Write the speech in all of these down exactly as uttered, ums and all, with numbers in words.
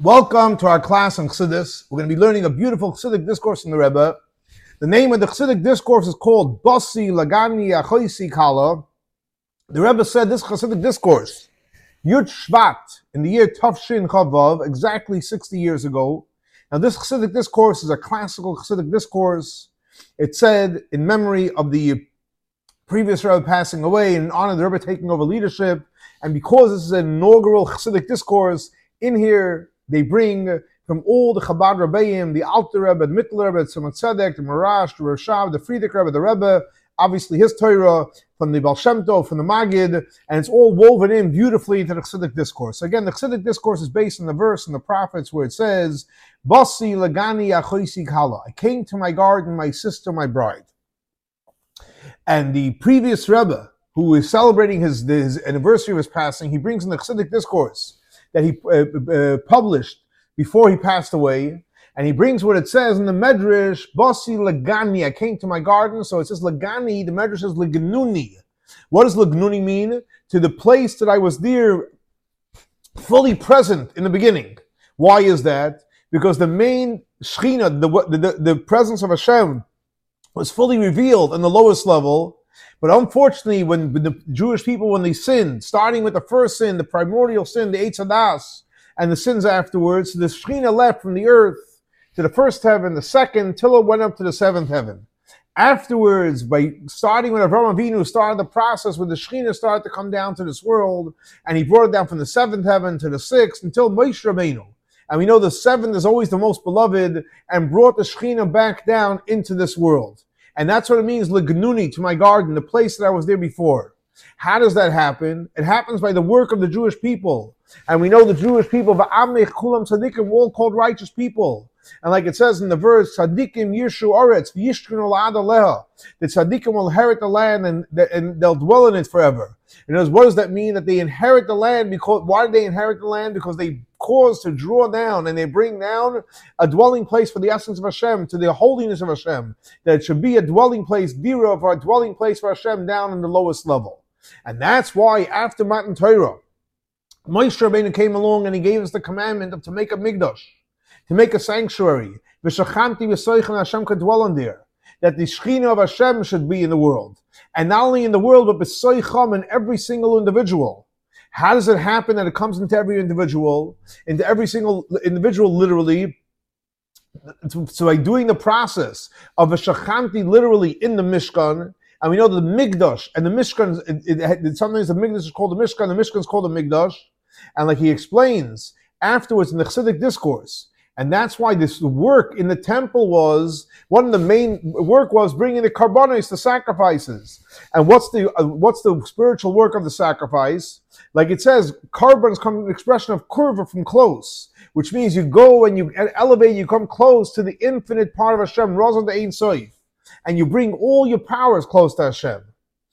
Welcome to our class on Chassidus. We're going to be learning a beautiful Chassidic discourse from the Rebbe. The name of the Chassidic discourse is called Basi Lagani Achoisi Kala. The Rebbe said this Chassidic discourse, Yud Shvat, in the year Tafshin Chavav, exactly sixty years ago. Now this Chassidic discourse is a classical Chassidic discourse. It's said in memory of the previous Rebbe passing away, in honor of the Rebbe taking over leadership. And because this is an inaugural Chassidic discourse, in here they bring from all the Chabad Rebbeim, the Alter Rebbe, the Mittler Rebbe, the Tzemach Tzedek, the Marash, the Rashab, the Frierdiker Rebbe, the Rebbe, obviously his Torah, from the Baal Shem Tov, from the Magid, and it's all woven in beautifully into the Chassidic discourse. So again, the Chassidic discourse is based on the verse in the prophets where it says, Basi Lagani Achoisi Kala. I came to my garden, my sister, my bride. And the previous Rebbe, who is celebrating his, his anniversary of his passing, he brings in the Chassidic discourse that he uh, uh, published before he passed away, and he brings what it says in the Medrash, Basi Lagani, I came to my garden, so it says Lagani, the Medrash says Lagnuni. What does Lagnuni mean? To the place that I was there, fully present in the beginning. Why is that? Because the main Shechina, the, the, the presence of Hashem, was fully revealed on the lowest level. But unfortunately, when the Jewish people, when they sinned, starting with the first sin, the primordial sin, the Eitz Hadas, and the sins afterwards, the Shechina left from the earth to the first heaven, the second, till it went up to the seventh heaven. Afterwards, by starting with Avraham Avinu, started the process where the Shechina started to come down to this world, and he brought it down from the seventh heaven to the sixth, until Moshe Rabbeinu. And we know the seventh is always the most beloved, and brought the Shechina back down into this world. And that's what it means, Lagnuni, to my garden, the place that I was there before. How does that happen? It happens by the work of the Jewish people. And we know the Jewish people, V'amech kulam tzadikim, all called righteous people. And like it says in the verse, Tzadikim yishu oretz, v'yishkenu la'ad aleha. The tzadikim will inherit the land and, and they'll dwell in it forever. And what does that mean? That they inherit the land because, why do they inherit the land? Because they cause to draw down and they bring down a dwelling place for the essence of Hashem, to the holiness of Hashem. That it should be a dwelling place, dira, for a dwelling place for Hashem down in the lowest level. And that's why after Matan Torah, Moshe Rabbeinu came along and he gave us the commandment of to make a mikdash, to make a sanctuary. V'shachanti v'soichem, Hashem could dwell in there. That the Shechina of Hashem should be in the world. And not only in the world, but b'soicham, in every single individual. How does it happen that it comes into every individual? Into every single individual, literally. So by doing the process of v'shachanti, literally in the Mishkan, and we know that the Mikdash and the Mishkan, it, it, it, sometimes the Mikdash is called the Mishkan, the Mishkan is called the Mikdash. And like he explains afterwards in the Chassidic discourse, and that's why this work in the temple was, one of the main work was bringing the karbanos, the sacrifices. And what's the uh, what's the spiritual work of the sacrifice? Like it says, carbons come from an expression of kurva, from close, which means you go and you elevate, you come close to the infinite part of Hashem, Razal de Ein Sof. And you bring all your powers close to Hashem.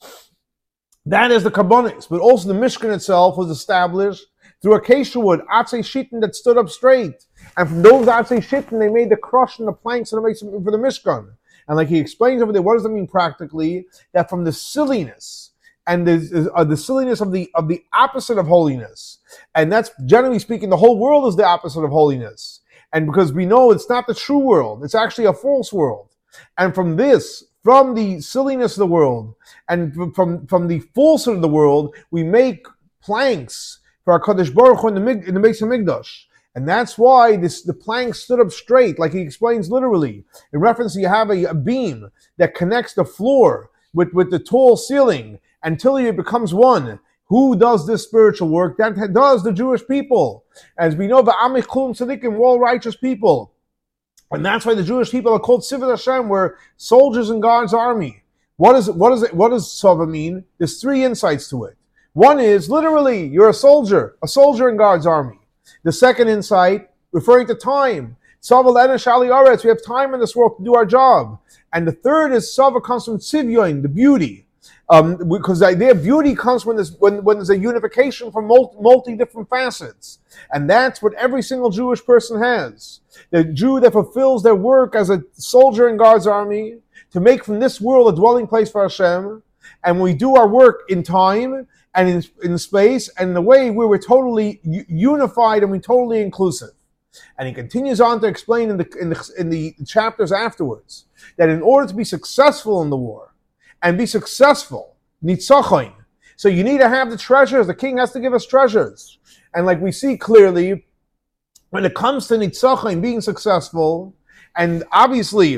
That is the karbanos. But also the Mishkan itself was established through acacia wood, atzei shittim that stood up straight. And from those atzei shittim, they made the crush and the planks and the for the Mishkan. And like he explains over there, what does that mean practically? That from the silliness and the, uh, the silliness of the of the opposite of holiness, and that's generally speaking, the whole world is the opposite of holiness. And because we know it's not the true world, it's actually a false world. And from this, from the silliness of the world, and from, from the falsehood of the world, we make planks for our Kadosh Baruch Hu in the, in the Beis HaMikdash. And that's why this, the planks stood up straight, like he explains literally. In reference, you have a, a beam that connects the floor with, with the tall ceiling until it becomes one. Who does this spiritual work? That does the Jewish people. As we know, V'amech kulam tzadikim, we're all righteous people. And that's why the Jewish people are called Sivot Hashem, we're soldiers in God's army. What is what is it? What does Sava mean? There's three insights to it. One is literally you're a soldier, a soldier in God's army. The second insight, referring to time. Sava lena shali aretz, we have time in this world to do our job. And the third is Sava comes from Tzivyon, the beauty. Um, because the idea of beauty comes when there's, when, when there's a unification from multi, multi different facets. And that's what every single Jewish person has. The Jew that fulfills their work as a soldier in God's army to make from this world a dwelling place for Hashem. And we do our work in time and in, in space and in a way where we're totally u- unified and we're totally inclusive. And he continues on to explain in the, in the, in the chapters afterwards that in order to be successful in the war and be successful, nitzachoin, so you need to have the treasures. The king has to give us treasures. And like we see clearly, when it comes to nitzachoin, being successful, and obviously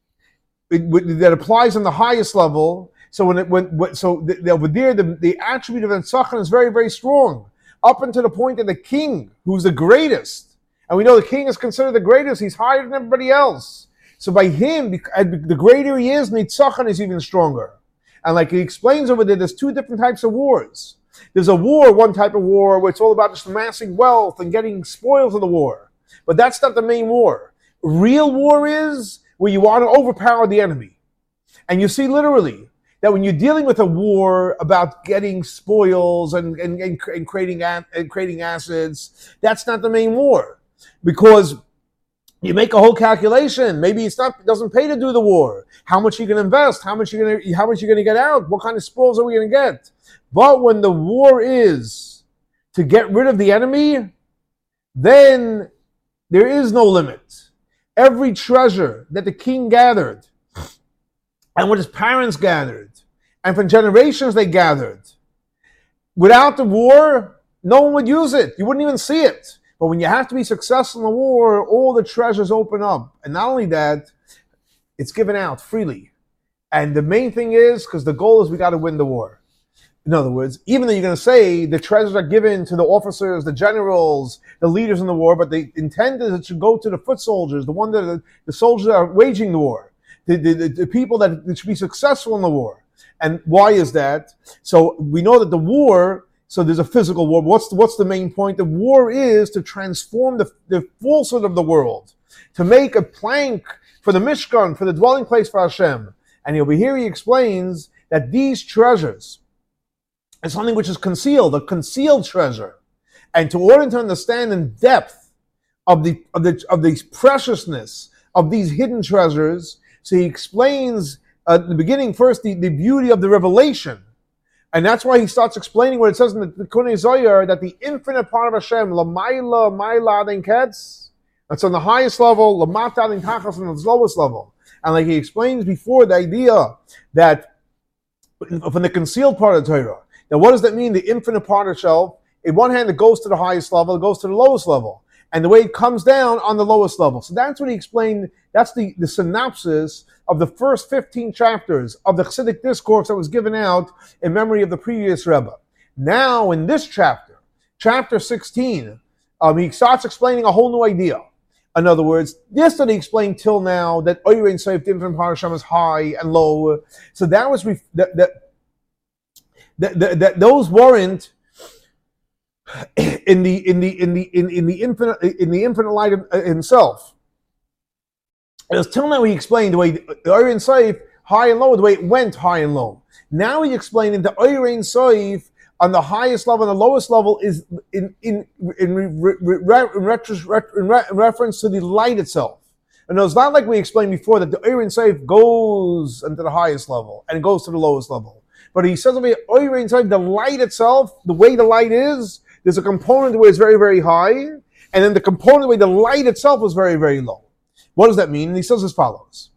it, that applies on the highest level. So when it when, when so the, the, over there, the, the attribute of nitzachon is very, very strong, up until the point that the king, who's the greatest, and we know the king is considered the greatest, he's higher than everybody else. So by him, the greater he is, nitzachon is even stronger. And like he explains over there, there's two different types of wars. There's a war, one type of war, where it's all about just amassing wealth and getting spoils of the war. But that's not the main war. Real war is where you want to overpower the enemy. And you see literally that when you're dealing with a war about getting spoils and, and, and, and, creating, and creating assets, that's not the main war. Because you make a whole calculation. Maybe it's not, it doesn't pay to do the war. How much are you going to invest? How much are you going to, how much are you going to get out? What kind of spoils are we going to get? But when the war is to get rid of the enemy, then there is no limit. Every treasure that the king gathered, and what his parents gathered, and for generations they gathered, without the war, no one would use it. You wouldn't even see it. But when you have to be successful in the war, all the treasures open up. And not only that, it's given out freely. And the main thing is, because the goal is we got to win the war. In other words, even though you're going to say the treasures are given to the officers, the generals, the leaders in the war, but the intent is it should go to the foot soldiers, the one that the, the soldiers that are waging the war, the, the, the, the people that, that should be successful in the war. And why is that? So we know that the war, so there's a physical war. What's the, what's the main point? The war is to transform the, the falsehood of the world, to make a plank for the Mishkan, for the dwelling place for Hashem. And over here he explains that these treasures is something which is concealed, a concealed treasure. And to order to understand in depth of the of the of the preciousness of these hidden treasures, so he explains uh, at the beginning first the, the beauty of the revelation. And that's why he starts explaining what it says in the, the Kunei Zohar, that the infinite part of Hashem, Lamaila, Maila, Adin Ketz, that's on the highest level, Lamata, Adin Tachas, on the lowest level. And like he explains before, the idea that from the concealed part of the Torah, now what does that mean, the infinite part of itself? In one hand, it goes to the highest level, it goes to the lowest level. And the way it comes down on the lowest level. So that's what he explained, that's the, the synopsis of the first fifteen chapters of the Chassidic discourse that was given out in memory of the previous Rebbe. Now, in this chapter, chapter sixteen, um, he starts explaining a whole new idea. In other words, this that he explained till now, that Oyer Ein Sof, the infinite part of Hashem, is high and low. So that was, ref- that, that, that, that, that those weren't in the in the in the in, in the infinite in the infinite light of, uh, himself. It was till now he explained the way the Oyer Ein Sof, high and low, the way it went high and low. Now he explained the Oyer Ein Sof on the highest level and the lowest level is in in in, re, re, re, in, retro, in, re, in reference to the light itself. And it's not like we explained before that the Oyer Ein Sof goes into the highest level and it goes to the lowest level. But he says over here, Oyer Ein Sof, the light itself, the way the light is, there's a component where it's very, very high, and then the component where the light itself is very, very low. What does that mean? And he says as follows.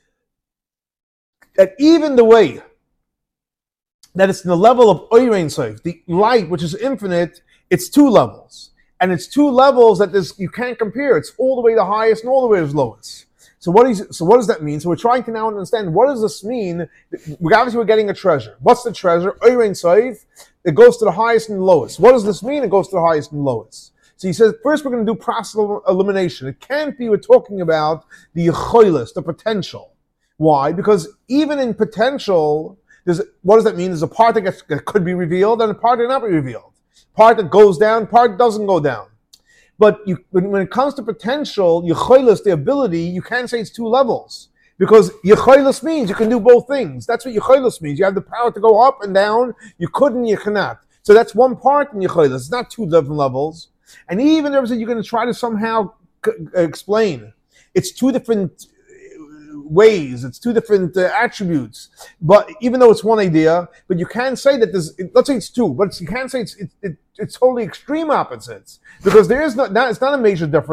That even the way that it's in the level of Oyer Ein Sof, the light, which is infinite, it's two levels. And it's two levels that there's, you can't compare. It's all the way to the highest and all the way to the lowest. So what, is, so what does that mean? So we're trying to now understand, what does this mean? We obviously we're getting a treasure. What's the treasure? Oyer Ein Sof. It goes to the highest and the lowest. What does this mean? It goes to the highest and lowest. So he says, first we're going to do process elimination. It can't be we're talking about the yicholos, the potential. Why? Because even in potential, there's, what does that mean? There's a part that, gets, that could be revealed and a part that not be revealed. Part that goes down, part doesn't go down. But you, when, when it comes to potential, yicholos, the ability, you can't say it's two levels. Because yicholos means you can do both things. That's what yicholos means. You have the power to go up and down. You couldn't, you cannot. So that's one part in yicholos. It's not two different levels. And even there was you're going to try to somehow c- explain. It's two different ways. It's two different uh, attributes. But even though it's one idea, but you can't say that there's, let's say it's two, but it's, you can't say it's, it, it, it's totally extreme opposites. Because there is not, not, it's not a major difference.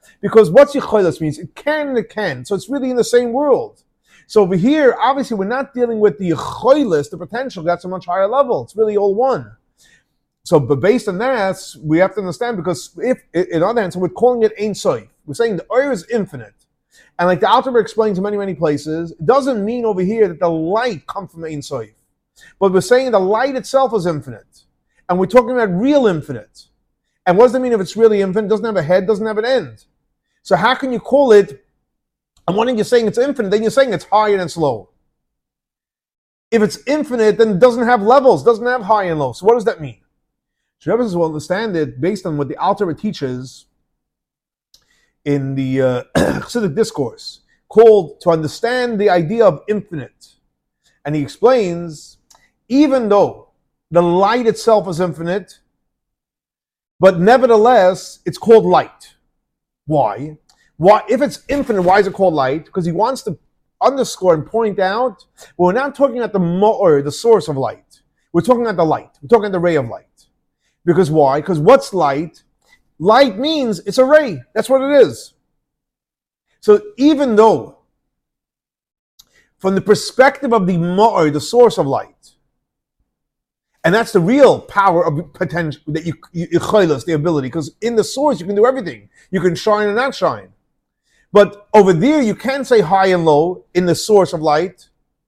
Because what's Yecholos means? It can and it can. So it's really in the same world. So over here, obviously, we're not dealing with the Yecholos, the potential. That's a much higher level. It's really all one. So, but based on that, we have to understand, because if, in other hands, we're calling it Ein Sof. We're saying the Or is infinite. And like the Alter Rebbe explains in many, many places, it doesn't mean over here that the light comes from Ein Sof. But we're saying the light itself is infinite. And we're talking about real infinite. And what does that mean if it's really infinite? It doesn't have a head, doesn't have an end. So how can you call it, and when you're saying it's infinite, then you're saying it's high and it's low. If it's infinite, then it doesn't have levels, doesn't have high and low. So what does that mean? So Rebbe will understand it based on what the Alter Rebbe teaches in the uh, Chassidic discourse, called to understand the idea of infinite. And he explains, even though the light itself is infinite, but nevertheless, it's called light. Why? Why? If it's infinite, why is it called light? Because he wants to underscore and point out, well, we're not talking about the mo'or, the source of light. We're talking about the light. We're talking about the ray of light. Because why? Because what's light? Light means it's a ray. That's what it is. So even though, from the perspective of the mo'or, the source of light, and that's the real power of potential that you, you, you the ability, because in the source you can do everything. You can shine and not shine. But over there you can say high and low in the source of light.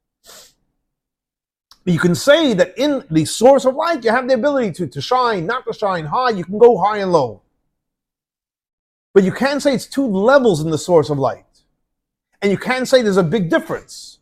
You can say that in the source of light you have the ability to, to shine, not to shine high. You can go high and low. But you can't say it's two levels in the source of light. And you can't say there's a big difference.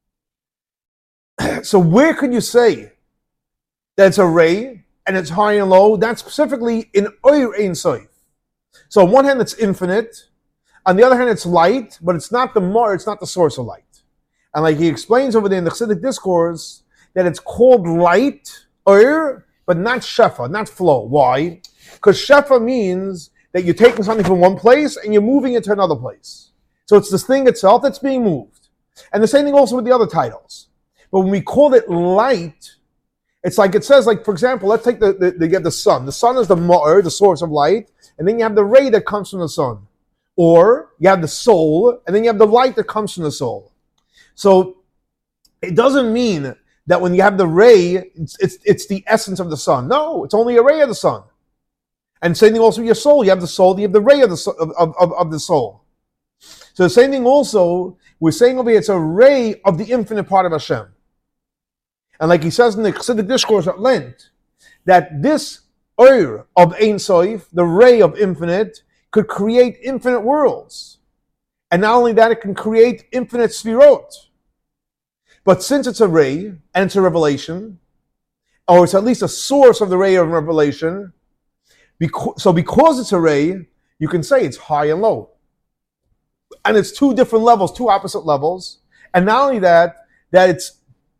So where could you say that it's a ray and it's high and low? That's specifically in Or Ein Sof. So on one hand it's infinite, on the other hand it's light, but it's not the mo'or, it's not the source of light. And like he explains over there in the Chassidic discourse, that it's called light, Or, but not shefa, not flow. Why? Because shefa means that you're taking something from one place and you're moving it to another place. So it's this thing itself that's being moved. And the same thing also with the other titles. But when we call it light, it's like it says, like, for example, let's take the, the, the, you have the sun. The sun is the mo'or, the source of light, and then you have the ray that comes from the sun. Or you have the soul, and then you have the light that comes from the soul. So it doesn't mean that when you have the ray, it's, it's, it's the essence of the sun. No, it's only a ray of the sun. And same thing also with your soul. You have the soul, you have the ray of the, of, of, of the soul. So the same thing also, we're saying over here, it's a ray of the infinite part of Hashem. And like he says in the Chassidic discourse at Lent, that this Or of Ein Sof, the ray of infinite, could create infinite worlds. And not only that, it can create infinite sfirot. But since it's a ray, and it's a revelation, or it's at least a source of the ray of revelation, because, so because it's a ray, you can say it's high and low. And it's two different levels, two opposite levels. And not only that, that it's,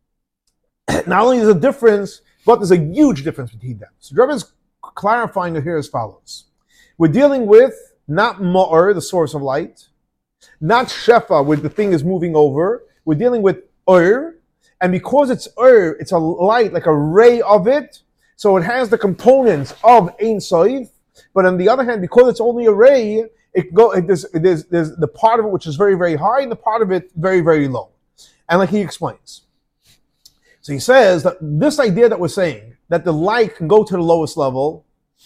not only is a difference, but there's a huge difference between them. So the Rebbe is clarifying it here as follows. We're dealing with not mo'or, the source of light, not shefa, where the thing is moving over. We're dealing with Or, and because it's Or, it's a light, like a ray of it, so it has the components of Ein Sof, but on the other hand, because it's only a ray, it go, it, there's, there's, there's the part of it which is very, very high, and the part of it very, very low. And like he explains. So he says that this idea that we're saying, that the light can go to the lowest level,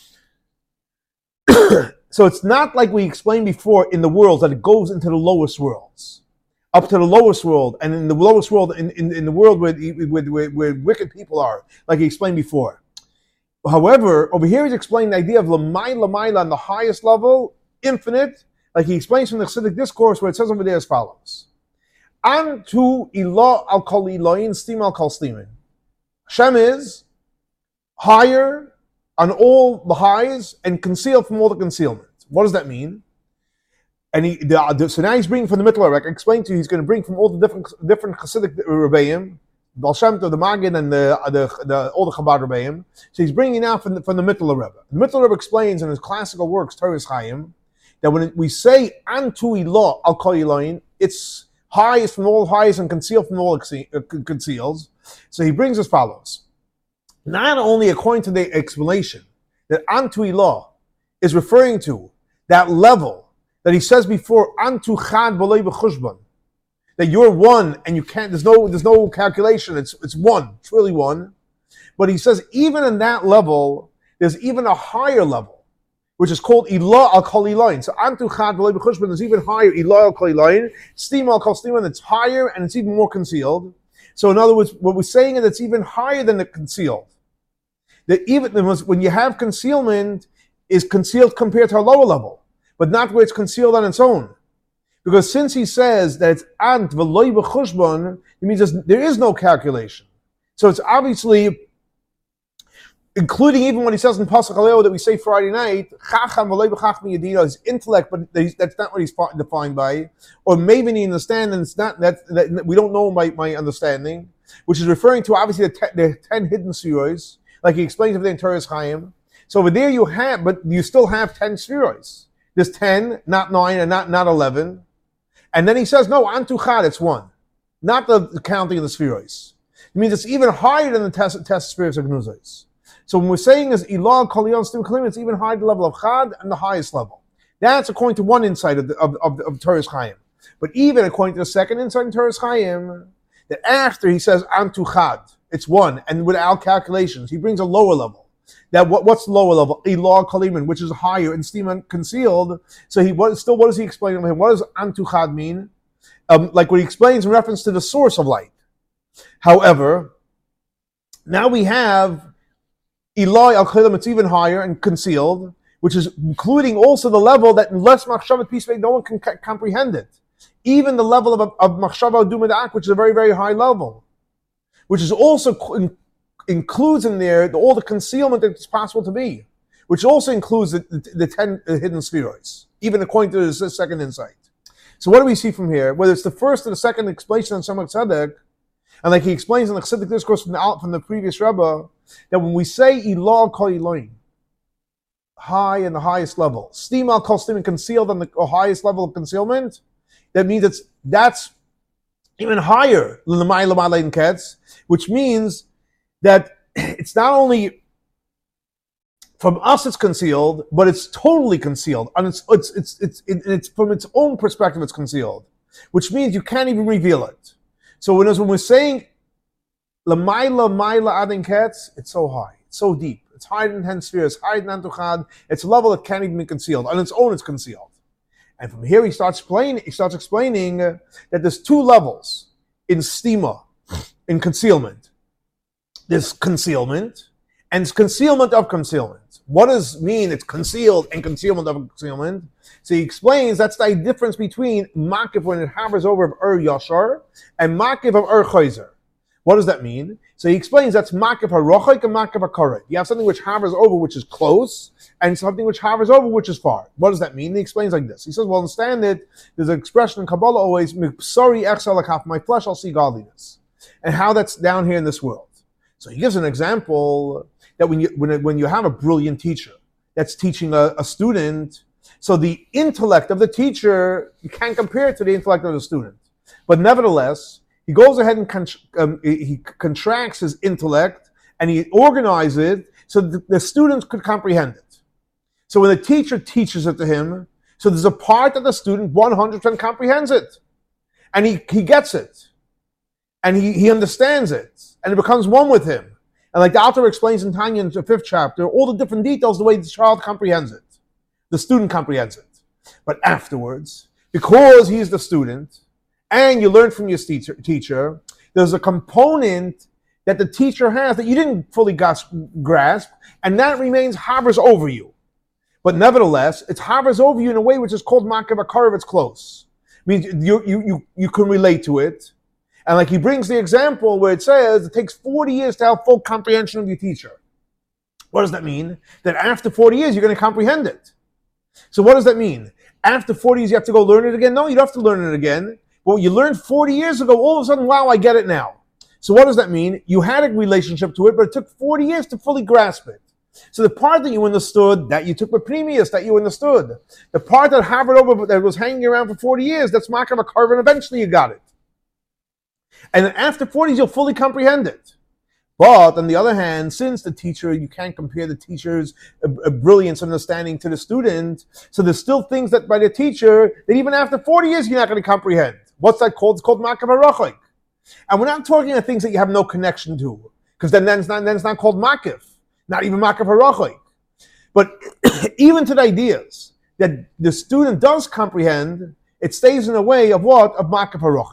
so it's not like we explained before in the worlds that it goes into the lowest worlds. Up to the lowest world, and in the lowest world, in, in, in the world where, where, where, where wicked people are, like he explained before. However, over here he's explaining the idea of Lamai Lamaila on the highest level, infinite, like he explains from the Chassidic discourse, where it says over there as follows. Antu ilah al kol ilayin, stim al kol stimin. Hashem is higher on all the highs and concealed from all the concealment. What does that mean? And he, the, the, so now he's bringing from the Mittler Rebbe. I explained to you, he's going to bring from all the different different Chassidic Rebbeim, Baal Shem Tov, the Maggid, and the, the, the, all the Chabad Rebbeim. So he's bringing now from the, from the Mittler Rebbe. The Mittler Rebbe explains in his classical works, Torah's Chaim, that when we say Antu ilah al kol ilayin, it's highest from all highs and concealed from all conceals. So he brings as follows. Not only according to the explanation that Antu ilah is referring to that level that he says before, Antu chad v'lo b'chushban, that you're one and you can't, there's no there's no calculation, it's it's one, it's really one. But he says even in that level, there's even a higher level, which is called Ilah al Kol Ilayin. So Antu chad v'lo b'chushban is even higher, Ilah al Kol Ilayin, Stima al Kol Stima, and it's higher and it's even more concealed. So in other words, what we're saying is it's even higher than the concealed. That even when you have concealment, is concealed compared to a lower level, but not where it's concealed on its own. Because since he says that it's ant v'loy b'chushbon, it means there is no calculation. So it's obviously, including even when he says in Pasuk Aleo that we say Friday night, chacham v'loy b'chachmi yadina, his intellect, but that's not what he's defined by. Or maybe he understands, and it's not that, that we don't know by my understanding, which is referring to obviously the, te, the ten hidden spheros, like he explains over there in Torah's Chaim. So over there you have, but you still have ten spheros. There's ten, not nine, and not, not eleven. And then he says, no, Antu chad, it's one. Not the, the counting of the spheros. It means it's even higher than the test, test spheros of Gnuzos. So when we're saying is Ilah Kol Yon Stim Kalim, it's even higher the level of chad and the highest level. That's according to one insight of the, of, of, of Torah's Chaim. But even according to the second insight in Torah's Chaim, that after he says Antu chad, it's one, and without calculations, he brings a lower level. That what, what's the lower level? Ilah Kaliman, which is higher and steam concealed. So he what, still, what does he explain to him? What does Antu chad mean? Um, like what he explains in reference to the source of light. However, now we have Ilah al Kaliman, it's even higher and concealed, which is including also the level that unless Machshavat Peace no one can c- comprehend it. Even the level of, of Machshava Dumadak, which is a very, very high level, which is also in, includes in there the, all the concealment that it's possible to be, which also includes the, the, the ten hidden spheroids, even according to the second insight. So what do we see from here? Whether it's the first or the second explanation on Samak Tzedek, and like he explains in the Chassidic discourse from the, from the previous Rebbe, that when we say Ilah Kol Elohim, high and the highest level, Stim al Kol Stim, concealed on the highest level of concealment, that means it's that's even higher than the Ma'ila Ma'alayin Ketz, which means that it's not only from us it's concealed, but it's totally concealed. And it's it's it's it's it's, it's from its own perspective it's concealed, which means you can't even reveal it. So when, when we're saying L'mayla Ma'ila Adin Ketz, it's so high, it's so deep, it's higher than ten spheres, higher than Antu chad. It's a level that can't even be concealed. On its own, it's concealed. And from here, he starts explaining. He starts explaining uh, that there's two levels in stima, in concealment. There's concealment, and it's concealment of concealment. What does mean it's concealed and concealment of concealment? So he explains that's the difference between makif when it hovers over of ur yashar and makif of ur chayzer. What does that mean? So he explains that's makif harochik and makif hakaret. You have something which hovers over, which is close, and something which hovers over, which is far. What does that mean? He explains like this. He says, well, understand it, there's an expression in Kabbalah always, sorry, my flesh, I'll see godliness. And how that's down here in this world. So he gives an example that when you when, when you have a brilliant teacher that's teaching a, a student, so the intellect of the teacher, you can't compare it to the intellect of the student. But nevertheless, he goes ahead and con- um, he contracts his intellect and he organizes it so that the students could comprehend it. So when the teacher teaches it to him, so there's a part that the student one hundred percent comprehends it. And he, he gets it. And he, he understands it. And it becomes one with him. And like the author explains in Tanya in the fifth chapter, all the different details, the way the child comprehends it. The student comprehends it. But afterwards, because he's the student, and you learn from your teacher, teacher, there's a component that the teacher has that you didn't fully grasp, and that remains, hovers over you. But nevertheless, it hovers over you in a way which is called makav akarav, it's close. It means you, you, you, you can relate to it. And like he brings the example where it says it takes forty years to have full comprehension of your teacher. What does that mean? That after forty years, you're going to comprehend it. So what does that mean? After forty years, you have to go learn it again? No, you don't have to learn it again. But what you learned forty years ago, all of a sudden, wow, I get it now. So what does that mean? You had a relationship to it, but it took forty years to fully grasp it. So the part that you understood, that you took with previous, that you understood. The part that hovered over, that was hanging around for forty years, that's makav akarv, and eventually you got it. And then after forty years, you'll fully comprehend it. But on the other hand, since the teacher, you can't compare the teacher's uh, uh, brilliance and understanding to the student, so there's still things that by the teacher that even after forty years you're not going to comprehend. What's that called? It's called makav harachik. And we're not talking about things that you have no connection to, because then, then, it's not, then it's not called makav, not even makav harachik. But even to the ideas that the student does comprehend, it stays in the way of what? Of makav harachik.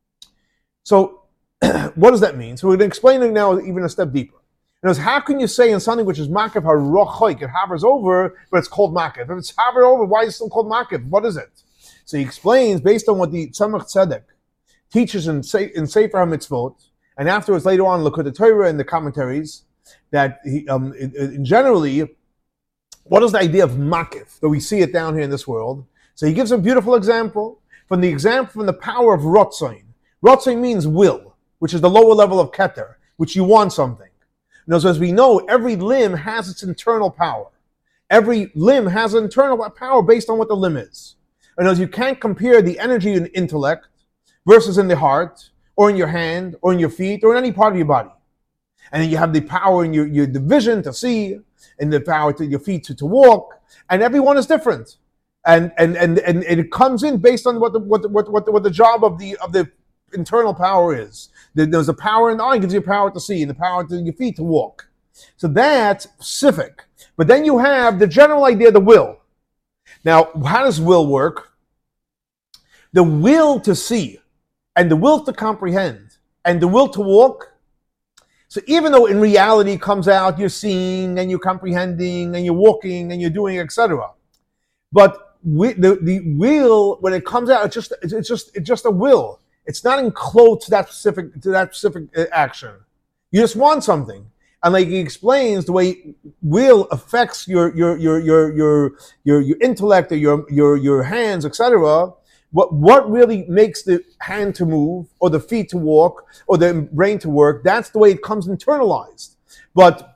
So, what does that mean? So we're going to explain it now even a step deeper. In other words, how can you say in something which is makav harachik, it hovers over, but it's called makav? If it's hovered over, why is it still called makav? What is it? So he explains, based on what the Tzemach Tzedek teaches in, in Sefer HaMitzvot, and afterwards later on Likkutei Torah and the commentaries, that he, um, in, in generally, what is the idea of makav, that we see it down here in this world? So he gives a beautiful example, from the example from the power of Rotzain. Rotzain means will, which is the lower level of keter, which you want something. Now, so as we know, every limb has its internal power. Every limb has an internal power based on what the limb is. And as you can't compare the energy in intellect versus in the heart, or in your hand, or in your feet, or in any part of your body. And then you have the power in your, your the vision to see, and the power to your feet to, to walk, and everyone is different. And and and, and it comes in based on what the what the, what, what the, what the job of the of the internal power is. There's a power in the eye, gives you power to see, and the power to your feet to walk. So that's specific. But then you have the general idea, the will. Now, how does will work? The will to see, and the will to comprehend, and the will to walk. So even though in reality it comes out, you're seeing, and you're comprehending, and you're walking, and you're doing, et cetera. But we, the, the will, when it comes out, it's just it's just it's just a will. It's not enclosed to that specific to that specific action. You just want something, and like he explains, the way will affects your your your your your your, your intellect or your your your hands, et cetera. What what really makes the hand to move, or the feet to walk, or the brain to work? That's the way it comes internalized. But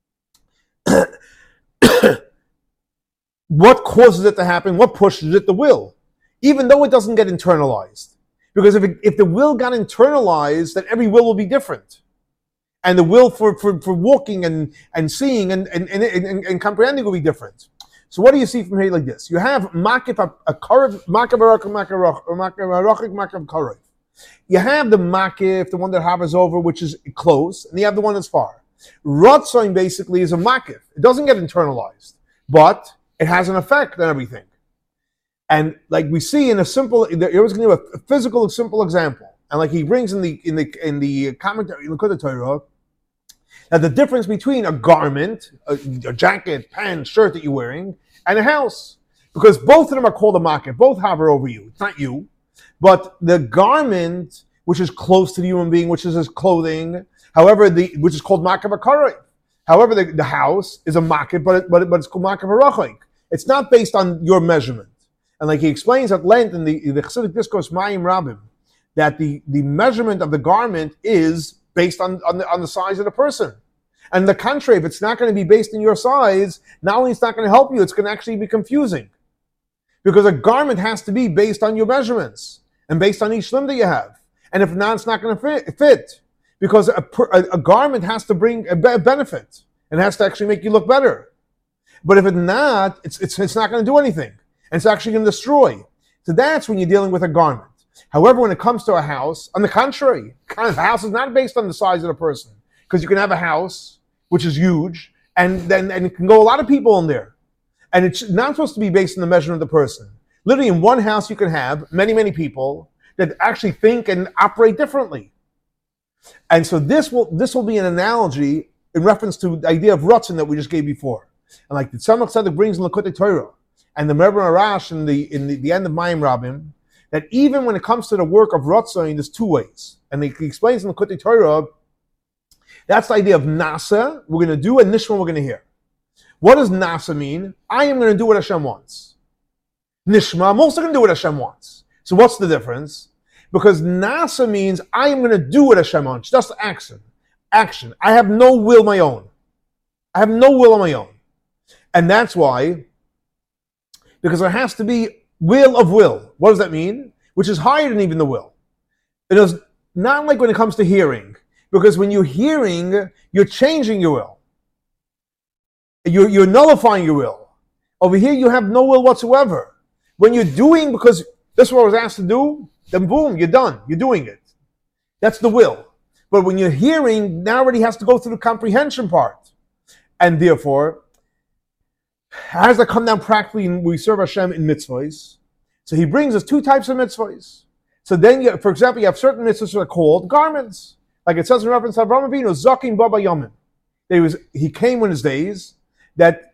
what causes it to happen? What pushes it? The will, even though it doesn't get internalized. Because if it, if the will got internalized, then every will will be different. And the will for, for, for walking and, and seeing and, and, and, and, and comprehending will be different. So what do you see from here like this? You have makif a karev, makif harachik, makif harachik, makif karev. You have the makif, the one that hovers over, which is close, and you have the one that's far. Rotzain basically is a makif. It doesn't get internalized, but it has an effect on everything. And like we see in a simple, he was going to give a physical, simple example. And like he brings in the in the in the commentary in Likkutei Torah, that the difference between a garment, a, a jacket, pants, shirt that you're wearing, and a house, because both of them are called a makif, both hover over you. It's not you, but the garment, which is close to the human being, which is his clothing, however, the which is called makif hakarev. However, the, the house is a makif, but it, but it, but it's called makif harachik. It's not based on your measurement. And like he explains at length in the, the Chassidic discourse Mayim Rabim, that the, the measurement of the garment is based on, on, the, on the size of the person. And the contrary, if it's not going to be based on your size, not only it's not going to help you, it's going to actually be confusing. Because a garment has to be based on your measurements and based on each limb that you have. And if not, it's not going to fit. fit. Because a, a, a garment has to bring a benefit and has to actually make you look better. But if it's not, it's, it's, it's not going to do anything. And it's actually going to destroy. So that's when you're dealing with a garment. However, when it comes to a house, on the contrary, a house is not based on the size of the person. Because you can have a house, which is huge, and then and it can go a lot of people in there. And it's not supposed to be based on the measurement of the person. Literally in one house you can have many, many people that actually think and operate differently. And so this will this will be an analogy in reference to the idea of Ratzin that we just gave before. And like the Tzemach Tzedek brings in Likkutei Torah, and the Rebbe Arash in the in the, the end of Mayim Rabim, that even when it comes to the work of Ratzon, there's two ways. And he explains in the Likkutei Torah, that's the idea of Nasa, we're going to do, and Nishma, we're going to hear. What does Nasa mean? I am going to do what Hashem wants. Nishma, I'm also going to do what Hashem wants. So what's the difference? Because Nasa means I am going to do what Hashem wants. Just action. Action. I have no will of my own. I have no will of my own. And that's why, because there has to be will of will. What does that mean? Which is higher than even the will. It is not like when it comes to hearing. Because when you're hearing, you're changing your will. You're, you're nullifying your will. Over here, you have no will whatsoever. When you're doing, because this is what I was asked to do, then boom, you're done. You're doing it. That's the will. But when you're hearing, now already has to go through the comprehension part. And therefore, how does that come down practically? We serve Hashem in mitzvahs. So he brings us two types of mitzvahs. So then, you, for example, you have certain mitzvahs that are called garments. Like it says in reference to Avraham Avinu, Zakim Baba Yamin. He, was, he came in his days that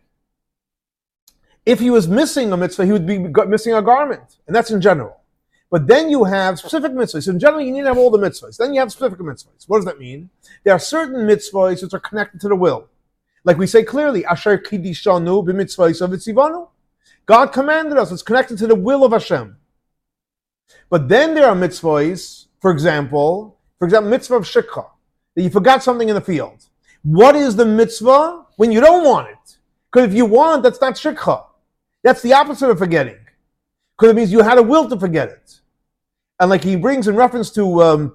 if he was missing a mitzvah, he would be missing a garment. And that's in general. But then you have specific mitzvahs. So in general, you need to have all the mitzvahs. Then you have specific mitzvahs. What does that mean? There are certain mitzvahs which are connected to the will. Like we say clearly, Asher Kidishanu b'mitzvahs v'tzivanu. God commanded us. It's connected to the will of Hashem. But then there are mitzvahs, for example, for example, mitzvah of shikha, that you forgot something in the field. What is the mitzvah when you don't want it? Because if you want, that's not shikha. That's the opposite of forgetting. Because it means you had a will to forget it. And like he brings in reference to, um,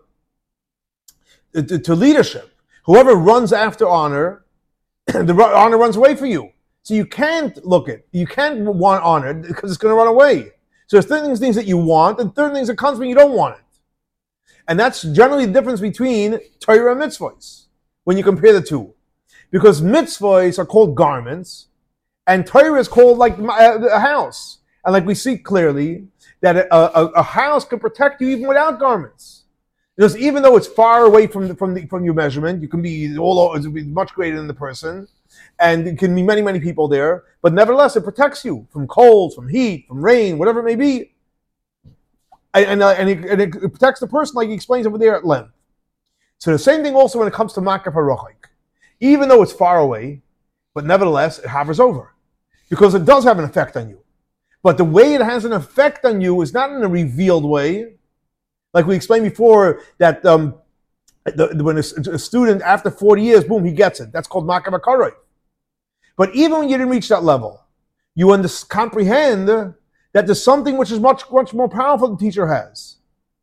to, to leadership, whoever runs after honor, the honor runs away for you. So you can't look it. You can't want honor because it's going to run away. So there's certain things that you want and certain things that comes when you don't want it. And that's generally the difference between Torah and mitzvahs when you compare the two. Because mitzvahs are called garments and Torah is called like a house. And like we see clearly that a, a, a house can protect you even without garments. Because even though it's far away from the, from the, from your measurement, you can be all it be much greater than the person, and it can be many many people there. But nevertheless, it protects you from cold, from heat, from rain, whatever it may be, and and, uh, and, it, and it protects the person, like he explains over there at length. So the same thing also when it comes to Makaf HaRochik. Even though it's far away, but nevertheless it hovers over because it does have an effect on you. But the way it has an effect on you is not in a revealed way. Like we explained before, that um, the, the, when a, a student, after forty years, boom, he gets it. That's called Makav HaKaroi. But even when you didn't reach that level, you under, comprehend that there's something which is much, much more powerful than the teacher has.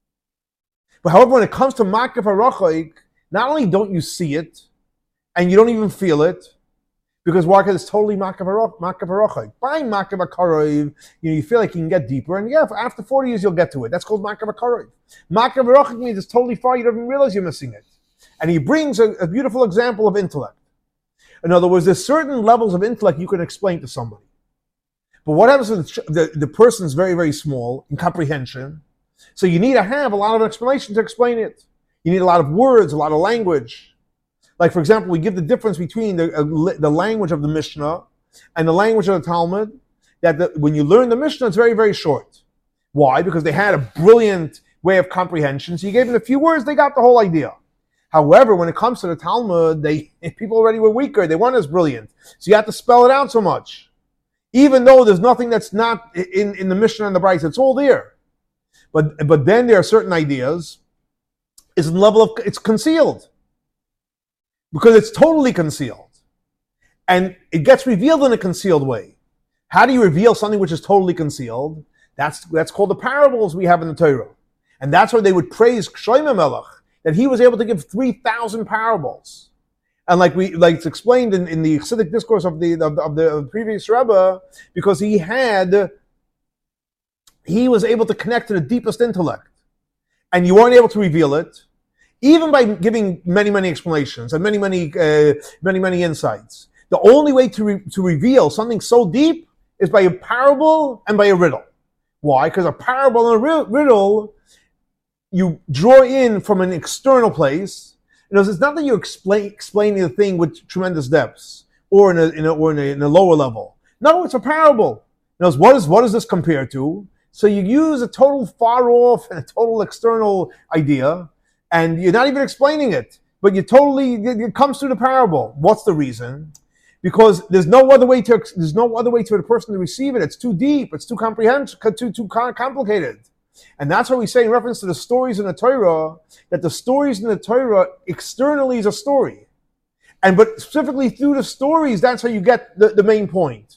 But however, when it comes to Makav HaRochik, not only don't you see it, and you don't even feel it, because why? Because it's totally Makav HaRochik. By Makav HaKaroi, you know, you feel like you can get deeper, and yeah, after forty years you'll get to it. That's called Makav HaKaroi. Makav HaRochik means it's totally far, you don't even realize you're missing it. And he brings a, a beautiful example of intellect. In other words, there's certain levels of intellect you can explain to somebody. But what happens when the, the person is very, very small in comprehension? So you need to have a lot of explanation to explain it. You need a lot of words, a lot of language. Like, for example, we give the difference between the, uh, the language of the Mishnah and the language of the Talmud, that the, when you learn the Mishnah, it's very, very short. Why? Because they had a brilliant way of comprehension. So you gave them a few words, they got the whole idea. However, when it comes to the Talmud, they people already were weaker. They weren't as brilliant. So you have to spell it out so much. Even though there's nothing that's not in, in the Mishnah and the Brayos, it's all there. But, but then there are certain ideas, it's in level of, it's concealed. Because it's totally concealed. And it gets revealed in a concealed way. How do you reveal something which is totally concealed? That's, that's called the parables we have in the Torah. And that's why they would praise Shlomo Melech, that he was able to give three thousand parables. And like we, like it's explained in, in the Chassidic discourse of the, of the, of the previous Rebbe, because he had, he was able to connect to the deepest intellect. And you weren't able to reveal it, even by giving many, many explanations and many, many, uh, many, many insights. The only way to re- to reveal something so deep is by a parable and by a riddle. Why? Because a parable and a riddle, you draw in from an external place. You know, it's not that you're explain, explaining the thing with tremendous depths or in a, in a, or in a, in a lower level. No, it's a parable. You know, what is what does this compare to? So you use a total far off and a total external idea, and you're not even explaining it, but you totally, it comes through the parable. What's the reason? Because there's no other way to, there's no other way to a person to receive it. It's too deep. It's too comprehensive, too, too complicated. And that's why we say in reference to the stories in the Torah, that the stories in the Torah externally is a story. And, but specifically through the stories, that's how you get the, the main point.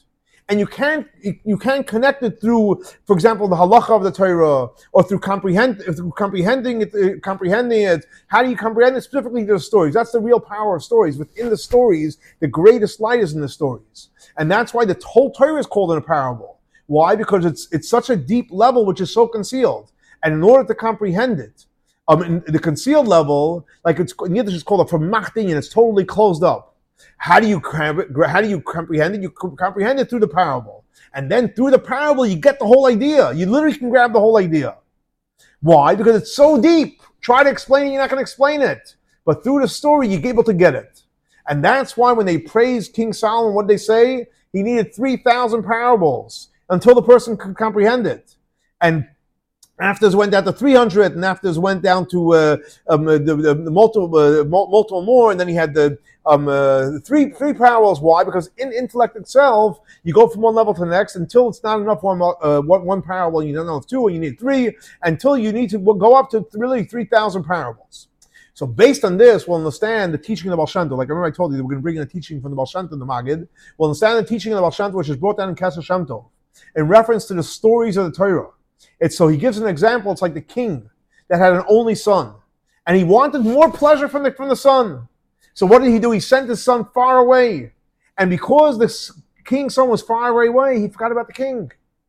And you can't you can't connect it through, for example, the halacha of the Torah, or through comprehend through comprehending it, uh, comprehending it. How do you comprehend it? Specifically through the stories. That's the real power of stories. Within the stories, the greatest light is in the stories, and that's why the whole Torah is called in a parable. Why? Because it's it's such a deep level which is so concealed, and in order to comprehend it, um, in the concealed level, like it's in Yiddish, it's called a vermachting, and it's totally closed up. How do you how do you comprehend it? You comprehend it through the parable, and then through the parable you get the whole idea. You literally can grab the whole idea. Why? Because it's so deep. Try to explain it, you're not going to explain it. But through the story, you're able to get it, and that's why when they praise King Solomon, what did they say? He needed three thousand parables until the person could comprehend it, and after went down to three hundred, and after went down to uh, um, the, the, the multiple, uh, multiple more, and then he had the um, uh, three three parables. Why? Because in intellect itself, you go from one level to the next until it's not enough one uh, one, one parable. You don't know if two, and you need three, until you need to go up to really three thousand parables. So based on this, we'll understand the teaching of the Baal Shem Tov. Like I remember I told you that we're going to bring in a teaching from the Baal Shem Tov, the Maggid. We'll understand the teaching of the Baal Shem Tov, which is brought down in Kesef Shem Tov, in reference to the stories of the Torah. It's so he gives an example. It's like the king that had an only son, and he wanted more pleasure from the from the son. So what did he do? He sent his son far away, and because this king's son was far away, he forgot about the king.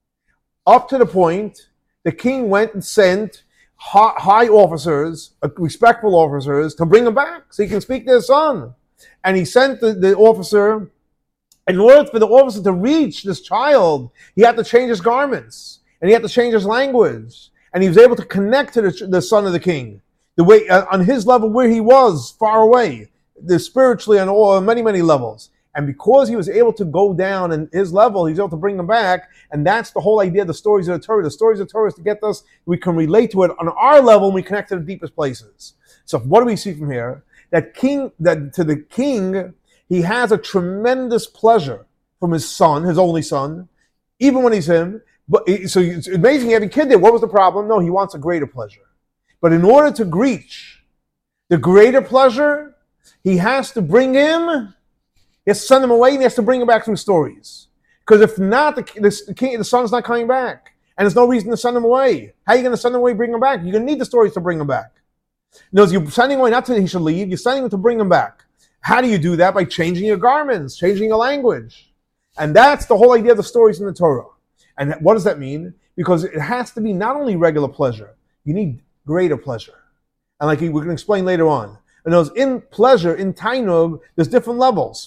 Up to the point, the king went and sent high officers, respectful officers, to bring him back so he can speak to his son. And he sent the, the officer. In order for the officer to reach this child, he had to change his garments. And he had to change his language, and he was able to connect to the, the son of the king, the way uh, on his level where he was far away, the spiritually on all many many levels. And because he was able to go down in his level, he's able to bring them back. And that's the whole idea of the stories of the Torah. The stories of the Torah is to get us, we can relate to it on our level, and we connect to the deepest places. So what do we see from here? That king, that to the king, he has a tremendous pleasure from his son, his only son, even when he's him. But so it's amazing having a kid there. What was the problem? No, he wants a greater pleasure. But in order to reach the greater pleasure, he has to bring him, he has to send him away, and he has to bring him back through stories. Because if not, the, the, the king, the son's not coming back. And there's no reason to send him away. How are you going to send him away, bring him back? You're going to need the stories to bring him back. No, you're sending him away not to he should leave, you're sending him to bring him back. How do you do that? By changing your garments, changing your language. And that's the whole idea of the stories in the Torah. And what does that mean? Because it has to be not only regular pleasure, you need greater pleasure. And like we're going to explain later on. And those in pleasure, in Tainug, there's different levels.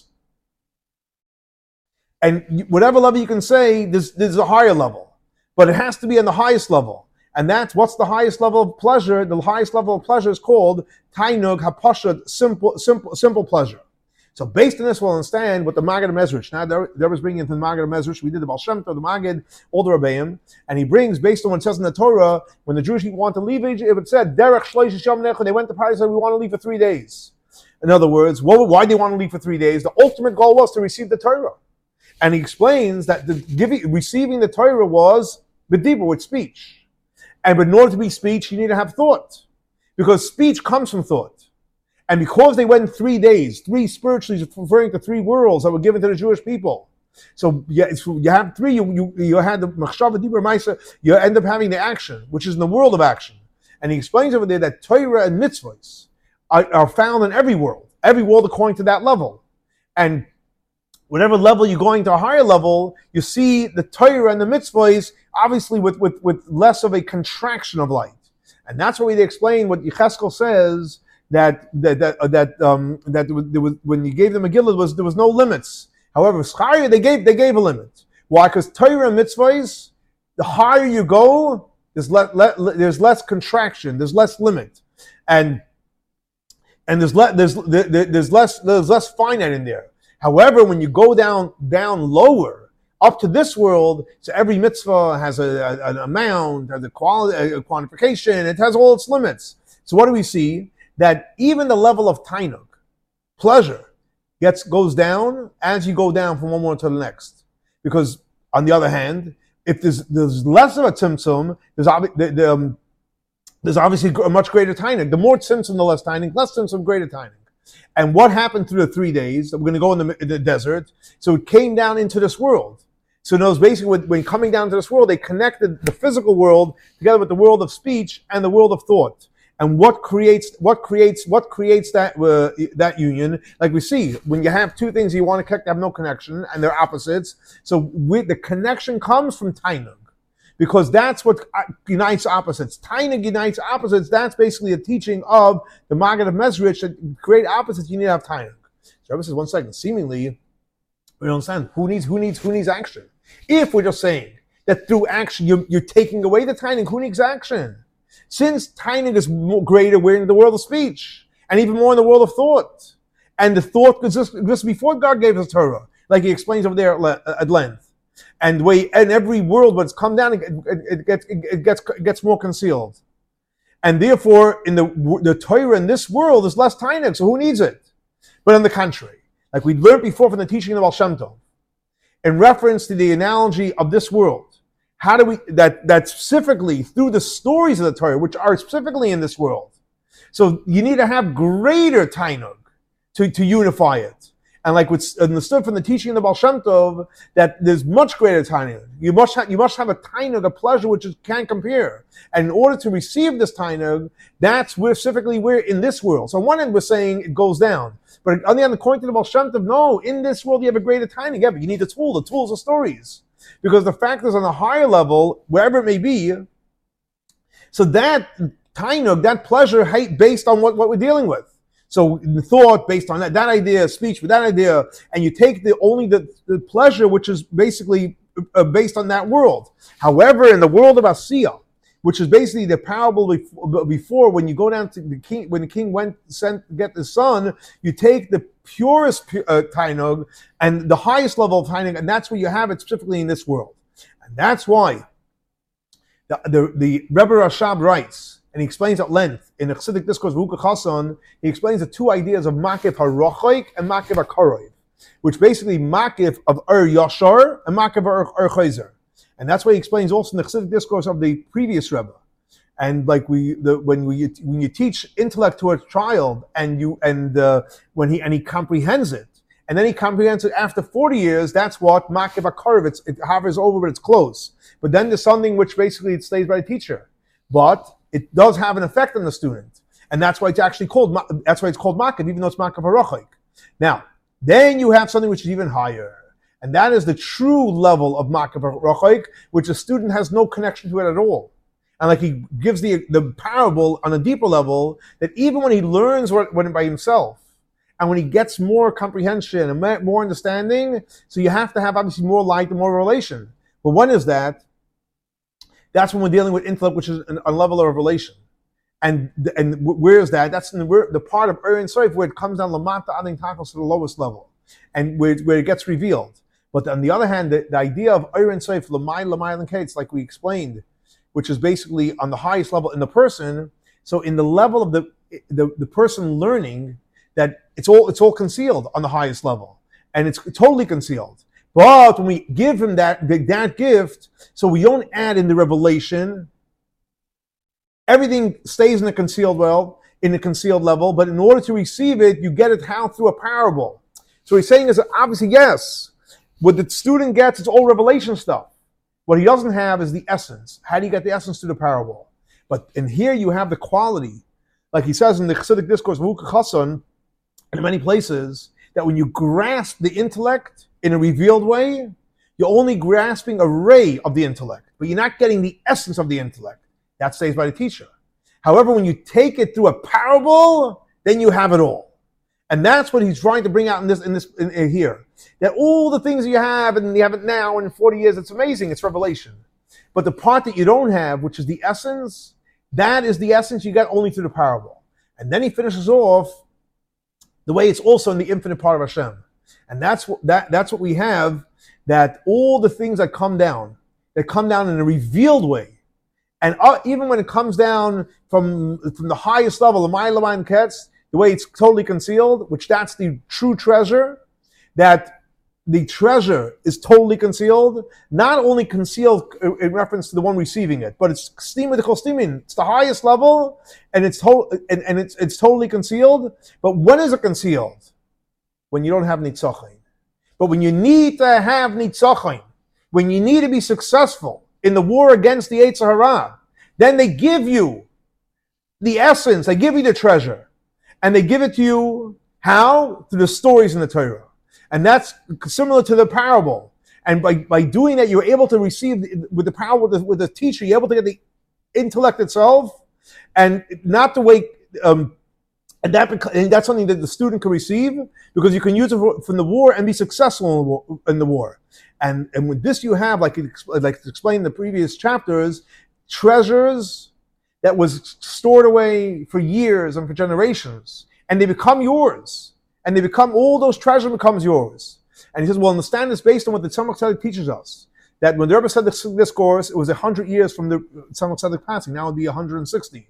And whatever level you can say, there's, there's a higher level. But it has to be on the highest level. And that's what's the highest level of pleasure. The highest level of pleasure is called Tainug HaPashut, simple, simple, simple pleasure. So based on this, we'll understand what the Maggid Mezrich. Now there, there was bringing into the Maggid Mezrich. We did the Baal Shem Tov, the Maggid, all the Rebbeim, and he brings based on what it says in the Torah. When the Jewish people want to leave Egypt, it said Derech Shlosh Yom Nech. They went to Paris and said, "We want to leave for three days." In other words, what, why did they want to leave for three days? The ultimate goal was to receive the Torah, and he explains that the giving, receiving the Torah was b'dibur, with speech, and but in order to be speech, you need to have thought, because speech comes from thought. And because they went three days, three spiritually referring to three worlds that were given to the Jewish people. So yeah, you have three, you, you, you had the Machshava, Dibur, Maisa, you end up having the action, which is in the world of action. And he explains over there that Torah and mitzvahs are, are found in every world, every world according to that level. And whatever level you're going to a higher level, you see the Torah and the mitzvahs obviously with, with, with less of a contraction of light. And that's why they explain what Yecheskel says, that that that uh, that um that there was, when you gave them a Megillah, was there was no limits. However, Schariah, they gave they gave a limit. Why? Because Torah and mitzvahs, the higher you go, there's less le, there's less contraction, there's less limit, and and there's le, there's there, there's less there's less finite in there. However, when you go down down lower up to this world, so every mitzvah has a, a, an amount, has a quality, a quantification, it has all its limits. So what do we see? That even the level of tainug, pleasure, gets goes down as you go down from one world to the next. Because on the other hand, if there's there's less of a tzimtzum, there's, obvi- the, the, um, there's obviously a much greater tainug. The more tzimtzum, the less tainug. Less tzimtzum, greater tainug. And what happened through the three days? We're going to go in the, in the desert. So it came down into this world. So those basically, when coming down to this world, they connected the physical world together with the world of speech and the world of thought. And what creates what creates what creates that uh, that union? Like we see, when you have two things you want to connect, they have no connection, and they're opposites. So with the connection comes from tainug, because that's what unites opposites. Tainug unites opposites. That's basically a teaching of the Maggid of Mezrich, that to create opposites, you need to have tainug. So Rebbe says, one second. Seemingly, we don't understand who needs who needs who needs action. If we're just saying that through action you're, you're taking away the tainug, who needs action? Since tainug is more greater, we're in the world of speech, and even more in the world of thought. And the thought exists, exists before God gave us Torah, like he explains over there at, at length. And way in every world, when it's come down, it, it, it gets it gets it gets more concealed. And therefore, in the the Torah in this world is less tainug. So who needs it? But on the contrary, like we learned before from the teaching of Baal Shem Tov, in reference to the analogy of this world. How do we, that, that specifically through the stories of the Torah, which are specifically in this world. So you need to have greater tainug to, to unify it. And like what's understood from the teaching of the Baal Shem Tov, that there's much greater tainug. You must have, you must have a tainug, a pleasure which you can't compare. And in order to receive this tainug, that's where specifically we're in this world. So on one end we're saying it goes down. But on the other, according to the Baal Shem Tov, no, in this world you have a greater tainug. Yeah, but you need the tool. The tools are stories. Because the fact is on a higher level, wherever it may be, so that tainug, that pleasure, based on what, what we're dealing with. So the thought based on that, that idea, speech with that idea, and you take the only the, the pleasure which is basically uh, based on that world. However, in the world of Asiya, which is basically the parable before, when you go down to the king, when the king went sent to get the son, you take the purest uh, tainug and the highest level of tainug, and that's where you have it specifically in this world. And that's why the, the, the Rebbe Rashab writes, and he explains at length in the Chassidic discourse Ruka Chassan, he explains the two ideas of Makif HaRochoik and Makif HaKaroiv, which basically Makif of Ur Yashar and Makif of Ur Chayzer. And that's why he explains also in the Chassidic discourse of the previous Rebbe. And like we, the, when we, when you teach intellect to a child, and you, and uh, when he, and he comprehends it, and then he comprehends it after forty years, that's what Makiv HaKaroiv, it's, it hovers over, but it's close. But then there's something which basically it stays by the teacher, but it does have an effect on the student, and that's why it's actually called, that's why it's called Makiv, even though it's Makiv HaRochoik. Now, then you have something which is even higher. And that is the true level of Makif HaRochoik, which a student has no connection to it at all. And like he gives the, the parable on a deeper level, that even when he learns what, when by himself, and when he gets more comprehension and more understanding, so you have to have obviously more light and more relation. But when is that? That's when we're dealing with intellect, which is a level of relation. And and where is that? That's in the, the part of Ur Ein Sof where it comes down Lamata Adin Takos to the lowest level, and where, where it gets revealed. But on the other hand, the, the idea of Ur Ein Sof, Lamai, Lamai, and Kates, like we explained, which is basically on the highest level in the person. So in the level of the, the the person learning, that it's all it's all concealed on the highest level, and it's totally concealed. But when we give him that that gift, so we don't add in the revelation, everything stays in the concealed well, in the concealed level. But in order to receive it, you get it how? Through a parable. So he's saying is that obviously yes, what the student gets, it's all revelation stuff. What he doesn't have is the essence. How do you get the essence through the parable? But in here you have the quality, like he says in the Chassidic discourse, Ruka Chassan, in many places, that when you grasp the intellect in a revealed way, you're only grasping a ray of the intellect, but you're not getting the essence of the intellect. That stays by the teacher. However, when you take it through a parable, then you have it all. And that's what he's trying to bring out in this, in this, in, in here. That all the things you have, and you have it now, and in forty years, it's amazing, it's revelation. But the part that you don't have, which is the essence, that is the essence you get only through the parable. And then he finishes off the way it's also in the infinite part of Hashem. And that's what, that, that's what we have, that all the things that come down, that come down in a revealed way, and uh, even when it comes down from, from the highest level, the Ma'alamayim Ketz, the way it's totally concealed, which that's the true treasure, that the treasure is totally concealed, not only concealed in reference to the one receiving it, but it's stimid stimin. It's the highest level, and it's to- and, and it's it's totally concealed. But when is it concealed? When you don't have nitzachin. But when you need to have nitzachin, when you need to be successful in the war against the Yetzer Hara, then they give you the essence, they give you the treasure, and they give it to you, how? Through the stories in the Torah. And that's similar to the parable. And by, by doing that, you're able to receive, with the parable, with the, with the teacher, you're able to get the intellect itself, and not to wait, um, and, that, and that's something that the student can receive, because you can use it from the war and be successful in the war. In the war. And, and with this you have, like, like explained in the previous chapters, treasures that was stored away for years and for generations, and they become yours. And they become, all those treasure becomes yours. And he says, well, understand this based on what the Tzemach Tzedek teaches us. That when the Rebbe said this discourse, it was one hundred years from the Tzemach Tzedek passing. Now it would be one hundred sixty.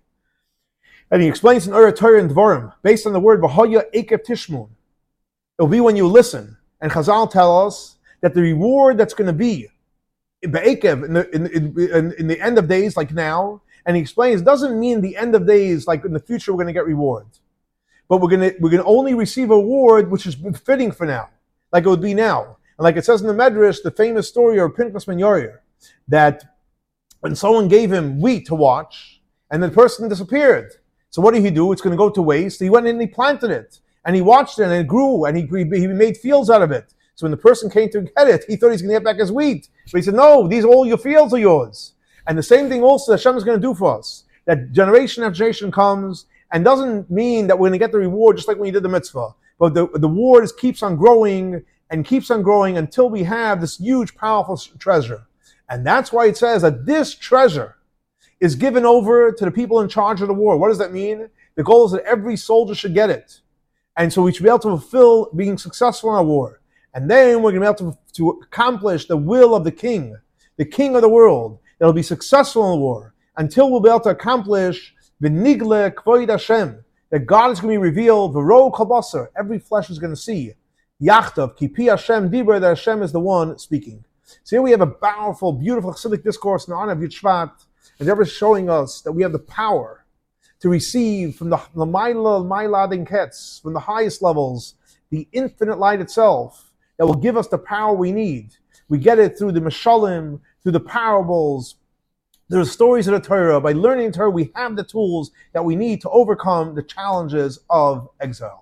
And he explains in Ur Torah and Dvarim, based on the word V'hoya Ekev Tishmun. It will be when you listen. And Chazal tell us that the reward that's going to be Be'ekev, in the, in, in, in the end of days, like now, and he explains, it doesn't mean the end of days, like in the future we're going to get reward. But we're going to we're going to only receive a reward which is fitting for now, like it would be now. And like it says in the Medrash, the famous story of Pinchas ben Yair, that when someone gave him wheat to watch, and the person disappeared. So what did he do? It's going to go to waste. He went in and he planted it, and he watched it, and it grew, and he, he made fields out of it. So when the person came to get it, he thought he's going to get back his wheat. But he said, no, these all your fields are yours. And the same thing also Hashem is going to do for us. That generation after generation comes, and doesn't mean that we're going to get the reward just like when you did the mitzvah. But the, the reward is, keeps on growing and keeps on growing until we have this huge, powerful treasure. And that's why it says that this treasure is given over to the people in charge of the war. What does that mean? The goal is that every soldier should get it. And so we should be able to fulfill being successful in our war. And then we're going to be able to, to accomplish the will of the king, the king of the world, that will be successful in the war, until we'll be able to accomplish V'nigle kvoid Hashem, that God is going to be revealed, V'ro kol basar, every flesh is going to see, Yachtav, ki pi Hashem dibur, that Hashem is the one speaking. So here we have a powerful, beautiful Chassidic discourse in the honor of Yud Shvat, and they're showing us that we have the power to receive from the Lamaila, Mailad and Ketz, from the highest levels, the infinite light itself, that will give us the power we need. We get it through the Meshalim, through the parables, the stories of the Torah. By learning Torah, we have the tools that we need to overcome the challenges of exile.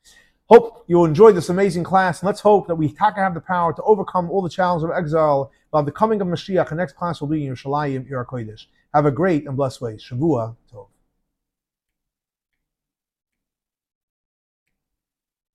Hope you enjoyed this amazing class, and let's hope that we have the power to overcome all the challenges of exile. By the coming of Mashiach, the next class will be in Yerushalayim, Yer HaKodesh. Have a great and blessed way. Shavua Tov.